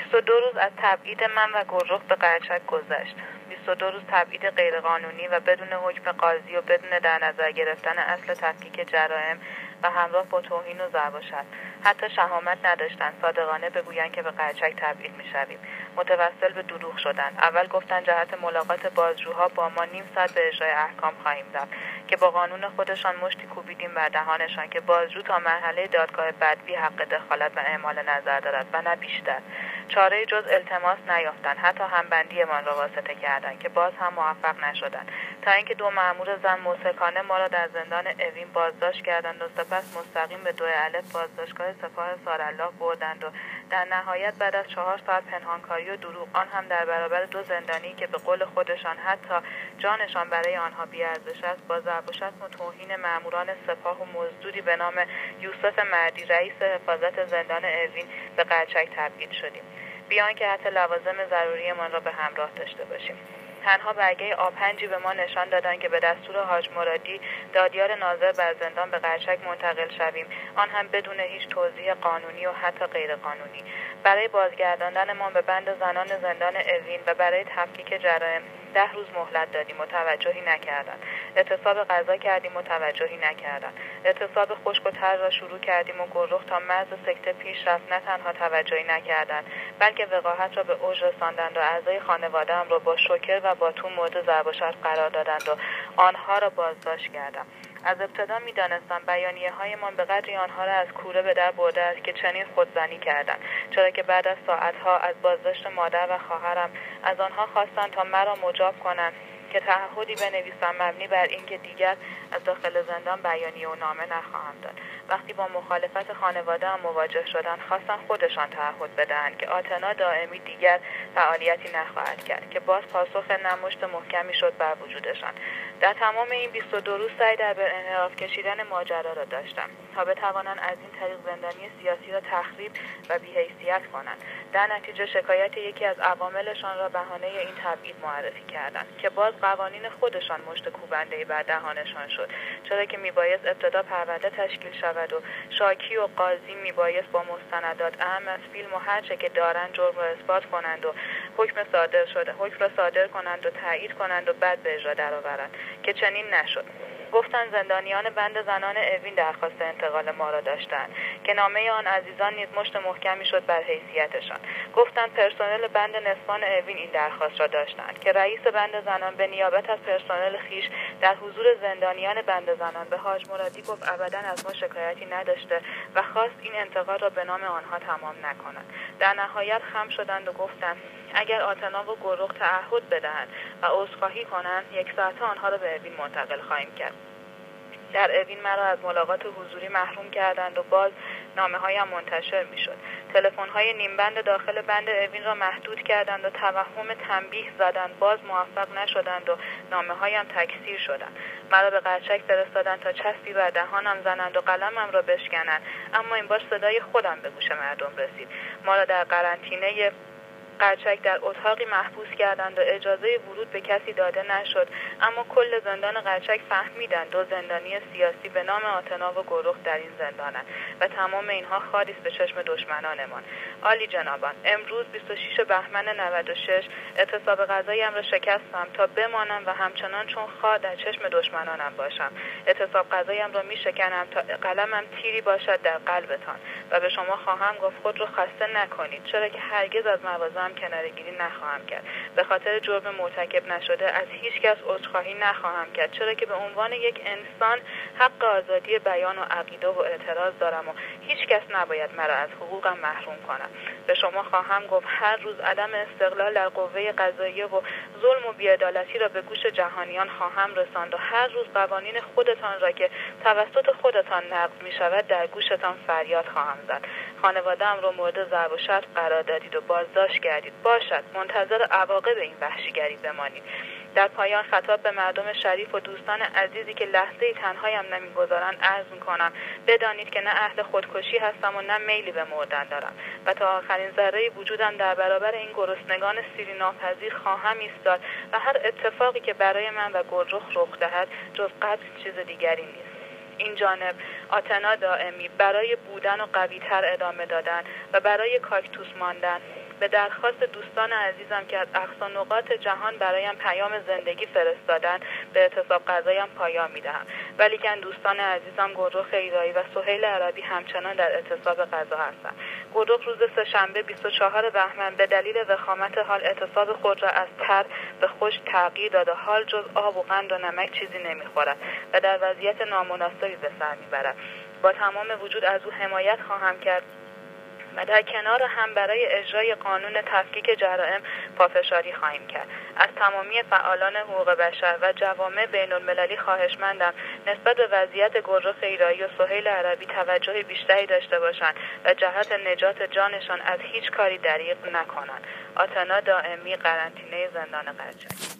22 روز از تبعید من و گررخ به قرچک گذشت. 22 روز تبعید غیرقانونی و بدون حکم قاضی و بدون در نظر گرفتن اصل تفکیک جرائم و همراه با توهین و ضرب و شتم. حتی شهامت نداشتند صادقانه بگویند که به قرچک تبعید می‌شویم. متوسل به دروغ شدند. اول گفتند جهت ملاقات بازجوها با ما نیم ساعت به اجرای احکام خواهیم رفت که با قانون خودشان مشتی کوبیدیم بر دهانشان که بازجو تا مرحله دادگاه بدوی حق دخالت و اعمال نظر دارد و نه بیشتر. چاره جز التماس نیافتند. حتی همبندیمان را واسطه کردند که باز هم موفق نشدند، تا اینکه 2 مأمور زن موثقانه ما را در زندان اوین بازداشت کردند و سپس مستقیم به 2 الف بازداشتگاه سپاه سارالله بردند و در نهایت بعد از 4 ساعت پنهانکاری و دروغ، آن هم در برابر 2 زندانی که به قول خودشان حتی جانشان برای آنها بی‌ارزش است، با ضرب و شتم و توهین مأموران سپاه و مزدوری به نام یوسف مردی رئیس حفاظت زندان اوین به قرچک تبعید شدیم، بیان که حتی لوازم ضروریمان را به همراه داشته باشیم. تنها برگه آپنجی به ما نشان دادند که به دستور حاج مرادی دادیار ناظر بر زندان به قرچک منتقل شویم، آن هم بدون هیچ توضیح قانونی و حتی غیر قانونی. برای بازگرداندن ما به بند زنان زندان اوین و برای تفکیک جرائم 10 روز مهلت دادیم و توجهی نکردند. اعتصاب غذا کردیم و توجهی نکردند. اعتصاب خشک و تر را شروع کردیم و گررخ تا مرز سکته پیش رفت. نه تنها توجهی نکردند، بلکه وقاحت را به اوج رساندند و اعضای خانواده‌ام را با شوکر و باتون مورد ضرب و شتم قرار دادند و آنها را بازداشت کردم. از ابتدا می‌دانستم بیانیه‌هایمان به قدری آنها را از کوره به در برده است که چنین خودزنی کردند، چرا که بعد از ساعتها از بازداشت مادر و خواهرم از آنها خواستند تا مرا مجاب کنند که تعهدی بنویسم مبنی بر اینکه دیگر از داخل زندان بیانیه و نامه نخواهم داد. وقتی با مخالفت خانواده‌ام مواجه شدند، خواستند خودشان تعهد بدهند که آتنا دائمی دیگر فعالیتی نخواهد کرد، که باز پاسخ نمشت محکمی شد بر وجودشان. در تمام این 22 روز سعی در به انحراف کشیدن ماجرا را داشتم تا بتوانند از این طریق زندانی سیاسی را تخریب و بی‌حیثیت کنند. در نتیجه شکایت یکی از عواملشان را بهانه این تبعید معرفی کردند که باز قوانین خودشان مشت کوبنده‌ای بر دهانشان شد، چرا که میبایست ابتدا پرونده تشکیل شود و شاکی و قاضی میبایست با مستندات اهم از فیلم و هر چه که دارند جرم را اثبات کنند و حکم را صادر کنند و تایید کنند و بعد به اجرا درآورند، که چنین نشد. گفتند زندانیان بند زنان اوین درخواست انتقال ما را داشتند که نامه آن عزیزان نیز مشت محکمی شد بر حیثیتشان. گفتند پرسنل بند نسوان اوین این درخواست را داشتند که رئیس بند زنان به نیابت از پرسنل خیش در حضور زندانیان بند زنان به حاج مرادی گفت ابدا از ما شکایتی نداشته و خواست این انتقال را به نام آنها تمام نکنند. در نهایت خم شدند و گفتند اگر آتنا و گررخ تعهد بدهند و عذرخواهی کنند، 1 ساعته آنها را به اوین منتقل خواهیم کرد. در اوین مرا از ملاقات حضوری محروم کردند و باز نامه‌هایم منتشر می‌شد. تلفن‌های نیمبند داخل بند اوین را محدود کردند و توهم تنبیه زدند، باز موفق نشدند و نامه‌هایم تکثیر شدند. مرا به قرچک فرستادند تا چسبی بر دهانم زنند و قلمم را بشکنند، اما این بار صدای خودم به گوش مردم رسید. ما را در قرنطینه قرچک در اتاقی محبوس کردند و اجازه ورود به کسی داده نشد، اما کل زندان قرچک فهمیدند 2 زندانی سیاسی به نام آتنا و گررخ در این زندانند و تمام اینها خاری است به چشم دشمنانمان. عالی جنابان، امروز 26 بهمن 96 اعتصاب غذاییم را شکستم تا بمانم و همچنان چون خار در چشم دشمنانم باشم. اعتصاب غذایم را میشکنم تا قلمم تیری باشد در قلبتان و به شما خواهم گفت خود را خسته نکنید، چرا که هرگز از مواضعم کناره‌گیری نخواهم کرد. به خاطر جرم مرتکب نشده از هیچ کس عذرخواهی نخواهم کرد، چرا که به عنوان یک انسان حق آزادی بیان و عقیده و اعتراض دارم و هیچ کس نباید مرا از حقوقم محروم کند. به شما خواهم گفت هر روز عدم استقلال در قوه قضاییه و ظلم و بی‌عدالتی را به گوش جهانیان خواهم رساند و هر روز قوانین خودتان را که توسط خودتان نقض می‌شود در گوشتان فریاد خواهم زد. خانواده‌ام را مورد ضرب و شتم قرار دادید و بازداشت کردید. باشد، منتظر عواقب این وحشیگری بمانید. در پایان خطاب به مردم شریف و دوستان عزیزی که لحظه‌ای تنهایم نمی‌گذارند عرض می‌کنم بدانید که نه اهل خودکشی هستم و نه میلی به مردن دارم و تا آخرین ذره وجودم در برابر این گرسنگان سیری ناپذیر خواهم ایستاد و هر اتفاقی که برای من و گررخ رخ دهد جز قتل چیز دیگری نیست. این جانب آتنا دائمی برای بودن و قوی‌تر ادامه دادن و برای کاکتوس ماندن به درخواست دوستان عزیزم که از اقصا نقاط جهان برایم پیام زندگی فرستادن به اعتصاب غذایم پایان میدهم. ولیکن دوستان عزیزم گلرخ ایرایی و سهیل عربی همچنان در اعتصاب غذا هستند. گلرخ روز سه‌شنبه 24 بهمن به دلیل وخامت حال اعتصاب خود را از تر به خشک تغییر داده. حال جز آب و قند و نمک چیزی نمیخورد و در وضعیت نامناسبی به سر میبرد. با تمام وجود از او حمایت خواهم کرد و در کنار هم برای اجرای قانون تفکیک جرائم پافشاری خواهیم کرد. از تمامی فعالان حقوق بشر و جوامع بین المللی خواهشمندم نسبت به وضعیت گلرخ ایرایی و سهیل عربی توجه بیشتری داشته باشند و جهت نجات جانشان از هیچ کاری دریغ نکنند. آتنا دائمی، قرنطینه زندان قرچک.